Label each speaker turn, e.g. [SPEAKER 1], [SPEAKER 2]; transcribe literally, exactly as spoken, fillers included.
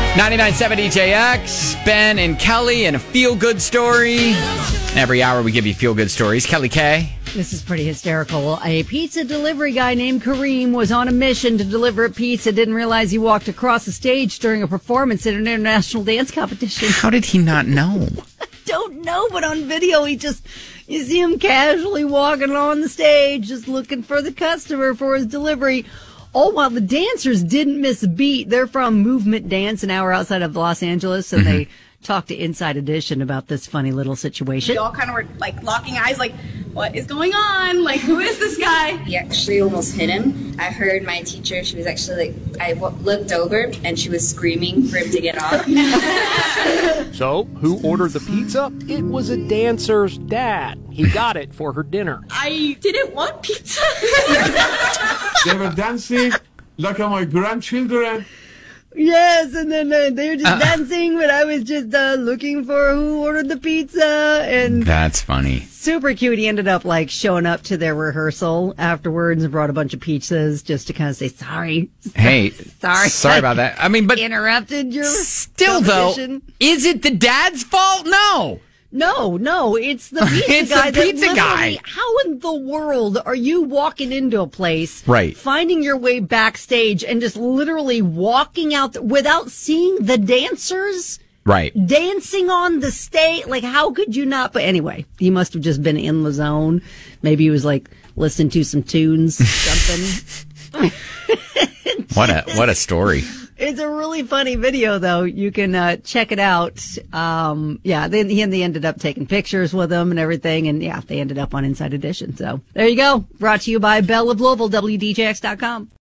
[SPEAKER 1] ninety-nine point seven D J X, Ben and Kelly, and a feel-good story. Every hour we give you feel-good stories. Kelly K.
[SPEAKER 2] This is pretty hysterical. A pizza delivery guy named Kareem was on a mission to deliver a pizza, didn't realize he walked across the stage during a performance at an international dance competition.
[SPEAKER 1] How did he not know?
[SPEAKER 2] Don't know, but on video he just, you see him casually walking on the stage, just looking for the customer for his delivery. All while the dancers didn't miss a beat. They're from Movement Dance, an hour outside of Los Angeles, and mm-hmm. they talked to Inside Edition about this funny little situation.
[SPEAKER 3] We all kind of were like locking eyes, like, what is going on? Like, who is this guy?
[SPEAKER 4] He actually almost hit him. I heard my teacher, she was actually like, I w- looked over and she was screaming for him to get off.
[SPEAKER 5] So, who ordered the pizza? It was a dancer's dad. He got it for her dinner.
[SPEAKER 3] I didn't want pizza.
[SPEAKER 6] They were dancing like my grandchildren.
[SPEAKER 2] Yes, and then uh, they were just uh, dancing, but I was just uh, looking for who ordered the pizza. And
[SPEAKER 1] that's funny.
[SPEAKER 2] Super cute. He ended up like showing up to their rehearsal afterwards and brought a bunch of pizzas just to kind of say sorry.
[SPEAKER 1] Hey,
[SPEAKER 2] sorry,
[SPEAKER 1] sorry about that. I mean, but
[SPEAKER 2] interrupted your
[SPEAKER 1] still though. Is it the dad's fault? No.
[SPEAKER 2] No, no, it's the pizza
[SPEAKER 1] it's
[SPEAKER 2] guy.
[SPEAKER 1] the pizza guy.
[SPEAKER 2] How in the world are you walking into a place,
[SPEAKER 1] right,
[SPEAKER 2] finding your way backstage, and just literally walking out th- without seeing the dancers,
[SPEAKER 1] right,
[SPEAKER 2] dancing on the stage? Like, how could you not? But anyway, he must have just been in the zone. Maybe he was like listening to some tunes, something.
[SPEAKER 1] What a what a story.
[SPEAKER 2] It's a really funny video, though. You can uh, check it out. Um, yeah, then he and they ended up taking pictures with him and everything, and yeah, they ended up on Inside Edition. So there you go. Brought to you by Bell of Louisville, W D J X dot com.